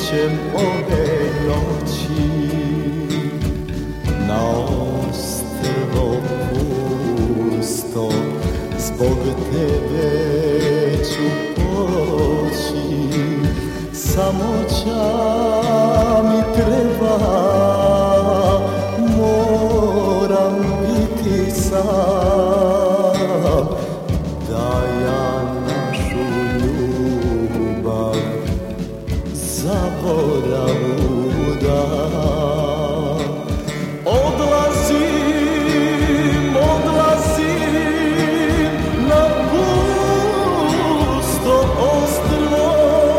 prolećem ove noći na ostrvo pusto, zbog tebe ću poći. Samoća mi treba, moram biti sam, da ja našu ljubav zaboravu dam. Odlazim na pusto ostrvo,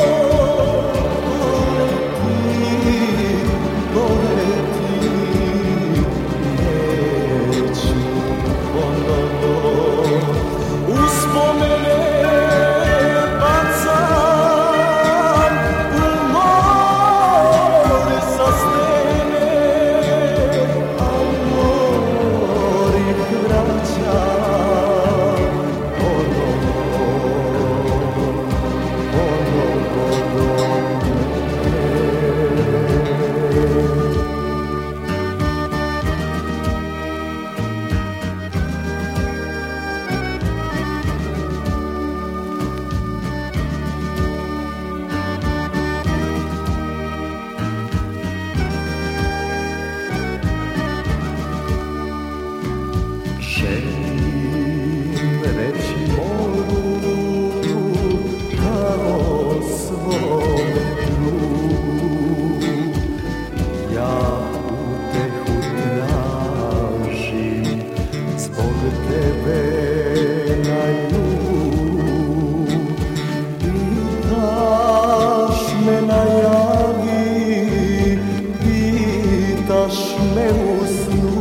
poleti, neću ponovo. Uspomene bacam u more sa stene, a more ih vraćam ponovo do želim reći moru kao svome drugu, ja utehu tražim zbog tebe na jugu. Pitaš me najavi, pitaš me u snu,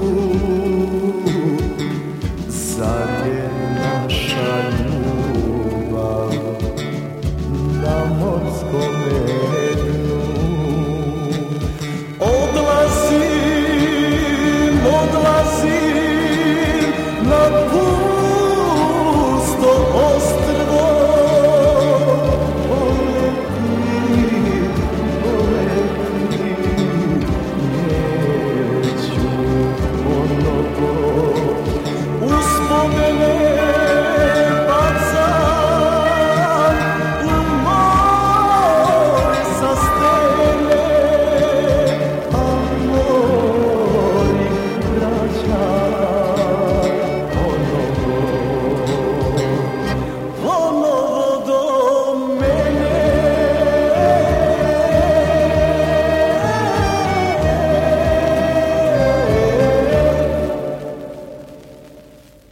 zar je naša ljubav na morskome dnu? Odlazim